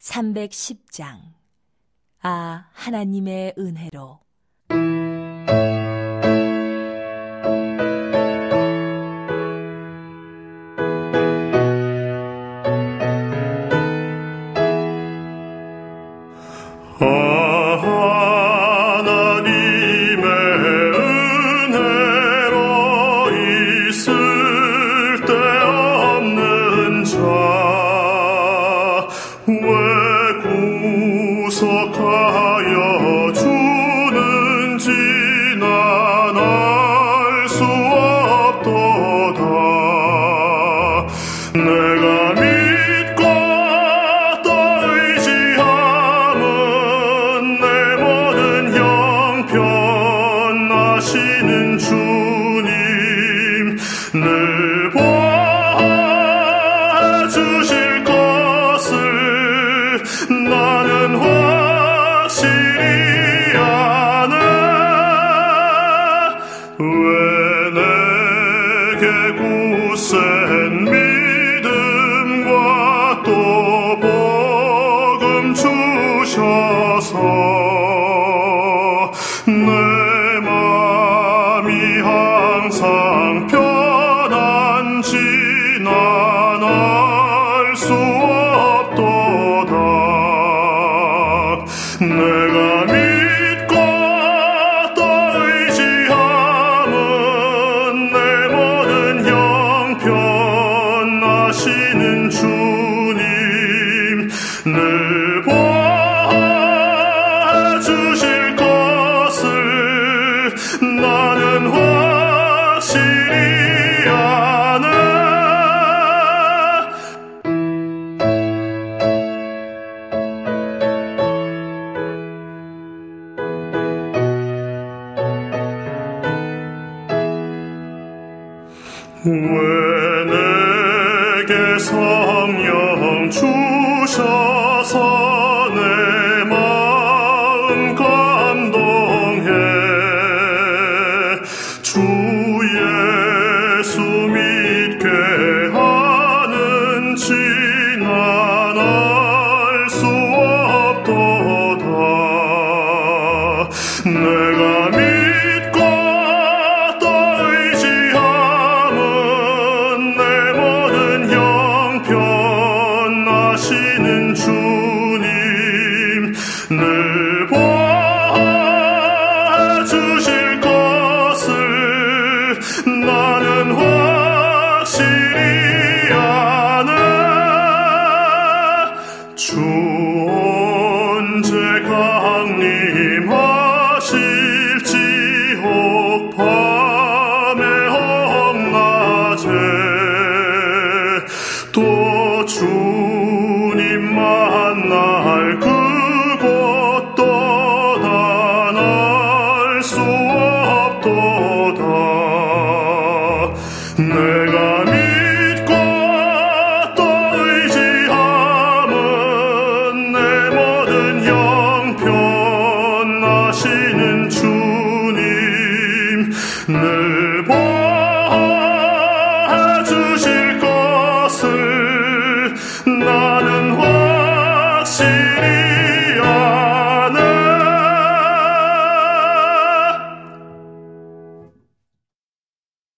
310장. 아, 하나님의 은혜로. 하나님의 은혜로 있을 데 없는 자, 왜 구속하여 주는지 난 알 수 없도다. 내가 믿고 또 의지함은 내 모든 형편하시는 주님, 늘 보아주실 것을 나는 확실히 아네. 왜 내게 굳센 믿음과 또 복음 주셔서 내 맘이 항상 편한지 난 알 수 없도다. 내가 믿고 또 의지함은 내 모든 형편하시는 주님, 늘 보아주실 것을 나는 확실히 아네. 왜 내게 성령 주셔서 내 마음 감동해. 주 예수 믿게 하는지 난 알 수 없도다. 내가 믿고 또 의지함은 내 모든 형편하시는 주님, 늘 보아주실 것을 나는 확실히 아네. 주 언제 강림하실지 혹 밤에 혹 낮에 또 주